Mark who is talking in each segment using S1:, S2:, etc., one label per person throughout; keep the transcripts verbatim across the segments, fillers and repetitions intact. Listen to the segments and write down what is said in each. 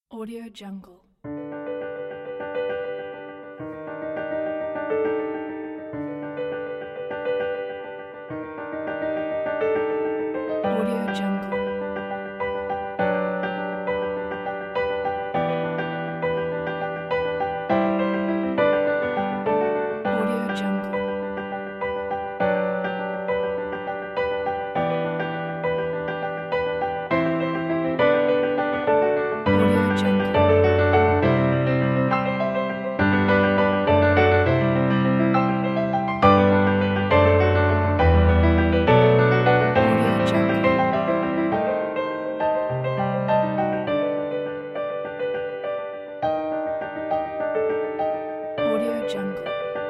S1: Audio Jungle. Audio Jungle. Audio Jungle. Audio Jungle. Audio Jungle. Audio Jungle.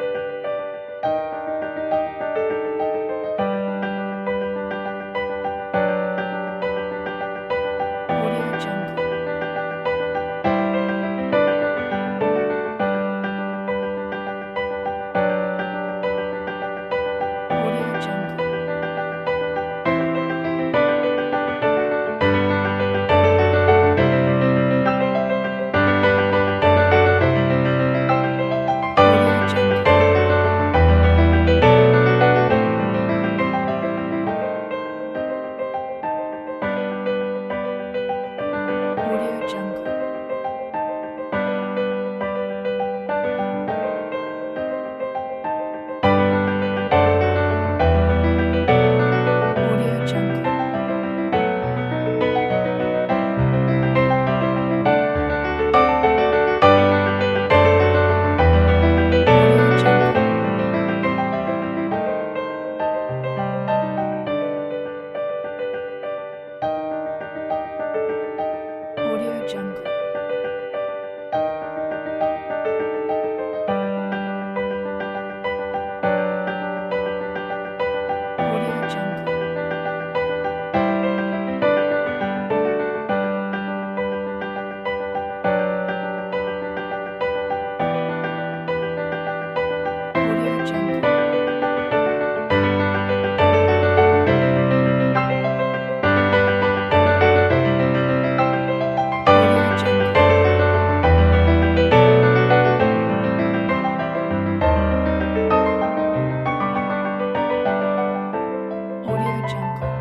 S1: Audio Jungle. Audio Jungle. Audio Jungle. Audio Jungle. Audio Jungle. Audio Jungle. Audio Jungle. Audio Jungle. Audio Jungle. Audio Jungle. Audio Jungle.